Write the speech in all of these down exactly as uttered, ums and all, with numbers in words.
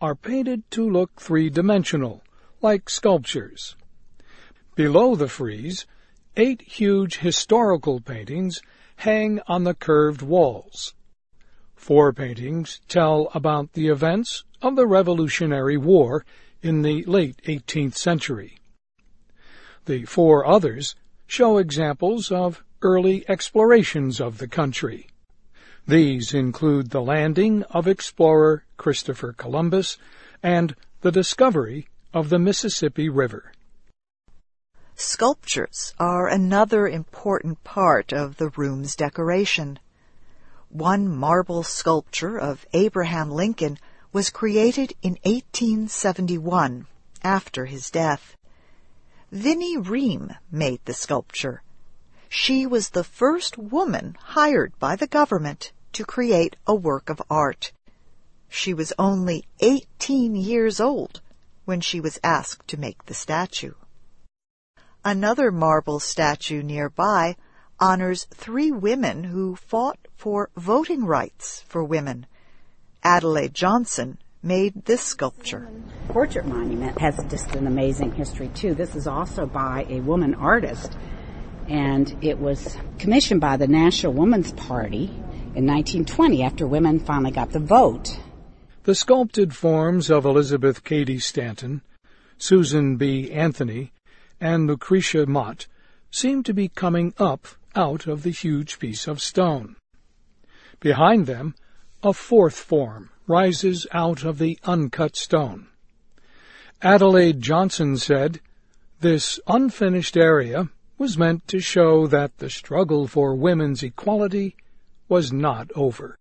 are painted to look three-dimensional, like sculptures. Below the frieze, eight huge historical paintings hang on the curved walls. Four paintings tell about the events of the Revolutionary War in the late eighteenth century. The four others show examples of early explorations of the country. These include the landing of explorer Christopher Columbus and the discovery of the Mississippi River. Sculptures are another important part of the room's decoration. One marble sculpture of Abraham Lincoln was created in eighteen seventy-one, after his death. Vinnie Ream made the sculpture. She was the first woman hired by the government to create a work of art. She was only eighteen years old when she was asked to make the statue. Another marble statue nearby honors three women who fought for voting rights for women. Adelaide Johnson made this sculpture. The Portrait Monument has just an amazing history, too. This is also by a woman artist, and it was commissioned by the National Woman's Party in nineteen twenty after women finally got the vote. The sculpted forms of Elizabeth Cady Stanton, Susan B. Anthony, and Lucretia Mott seem to be coming up out of the huge piece of stone. Behind them, a fourth form rises out of the uncut stone. Adelaide Johnson said, "This unfinished area was meant to show that the struggle for women's equality was not over."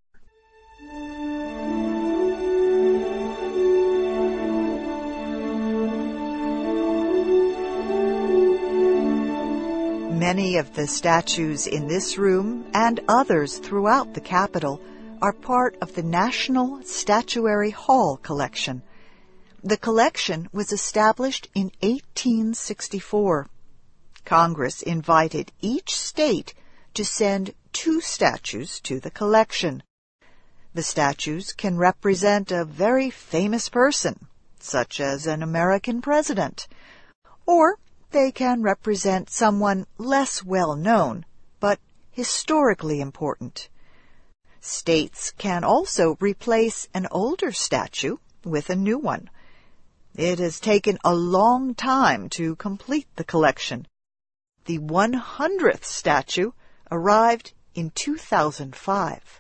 Many of the statues in this room and others throughout the Capitol are part of the National Statuary Hall collection. The collection was established in eighteen sixty-four. Congress invited each state to send two statues to the collection. The statues can represent a very famous person, such as an American president, or they can represent someone less well known, but historically important. States can also replace an older statue with a new one. It has taken a long time to complete the collection. The one hundredth statue arrived in two thousand five.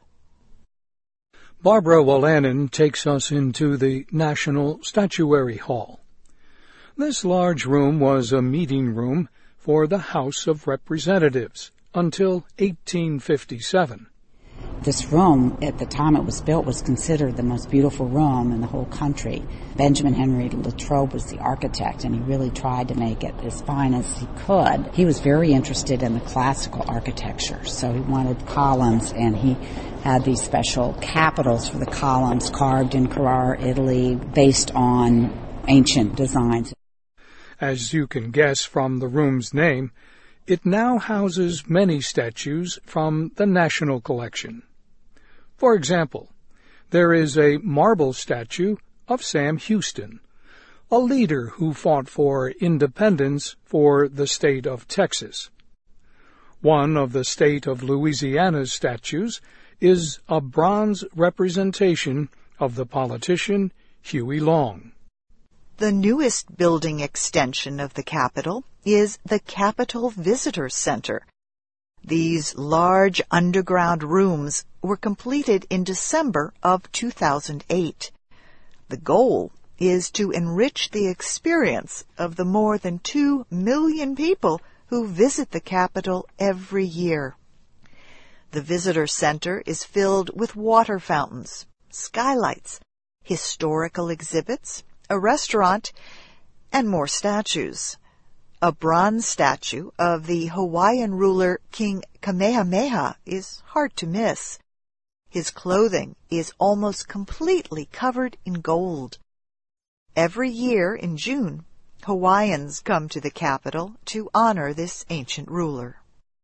Barbara Wolanin takes us into the National Statuary Hall. This large room was a meeting room for the House of Representatives until eighteen fifty-seven. This room, at the time it was built, was considered the most beautiful room in the whole country. Benjamin Henry Latrobe was the architect, and he really tried to make it as fine as he could. He was very interested in the classical architecture, so he wanted columns, and he had these special capitals for the columns carved in Carrara, Italy, based on ancient designs. As you can guess from the room's name, it now houses many statues from the National Collection. For example, there is a marble statue of Sam Houston, a leader who fought for independence for the state of Texas. One of the state of Louisiana's statues is a bronze representation of the politician Huey Long. The newest building extension of the Capitol is the Capitol Visitor Center. These large underground rooms were completed in December of two thousand eight. The goal is to enrich the experience of the more than two million people who visit the Capitol every year. The Visitor Center is filled with water fountains, skylights, historical exhibits, a restaurant, and more statues. A bronze statue of the Hawaiian ruler King Kamehameha is hard to miss. His clothing is almost completely covered in gold. Every year in June, Hawaiians come to the Capitol to honor this ancient ruler.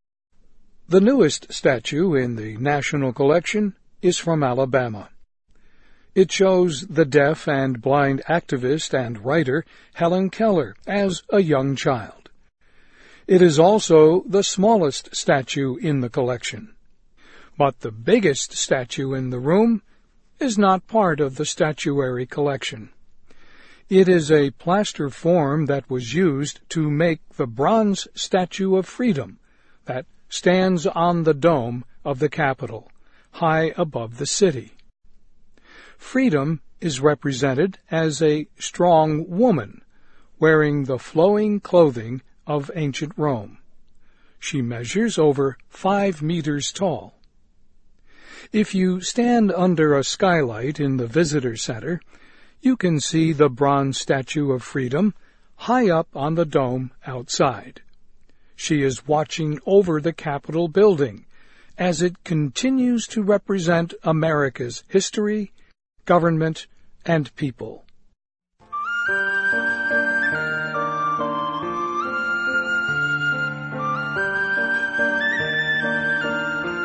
The newest statue in the National Collection is from Alabama. It shows the deaf and blind activist and writer Helen Keller as a young child. It is also the smallest statue in the collection. But the biggest statue in the room is not part of the statuary collection. It is a plaster form that was used to make the bronze Statue of Freedom that stands on the dome of the Capitol, high above the city. Freedom is represented as a strong woman, wearing the flowing clothing of ancient Rome. She measures over five meters tall. If you stand under a skylight in the visitor center, you can see the bronze Statue of Freedom high up on the dome outside. She is watching over the Capitol building as it continues to represent America's history, government, and people.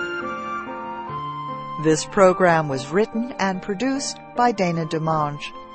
This program was written and produced by Dana DeMonge.